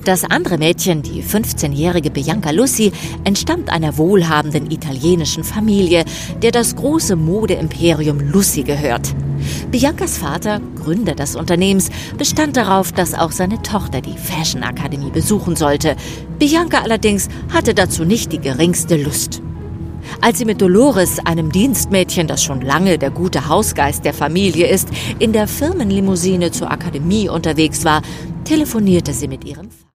Das andere Mädchen, die 15-jährige Bianca Lussi, entstammt einer wohlhabenden italienischen Familie, der das große Modeimperium Lussi gehört. Biancas Vater, Gründer des Unternehmens, bestand darauf, dass auch seine Tochter die Fashion Akademie besuchen sollte. Bianca allerdings hatte dazu nicht die geringste Lust. Als sie mit Dolores, einem Dienstmädchen, das schon lange der gute Hausgeist der Familie ist, in der Firmenlimousine zur Akademie unterwegs war, telefonierte sie mit ihrem Vater.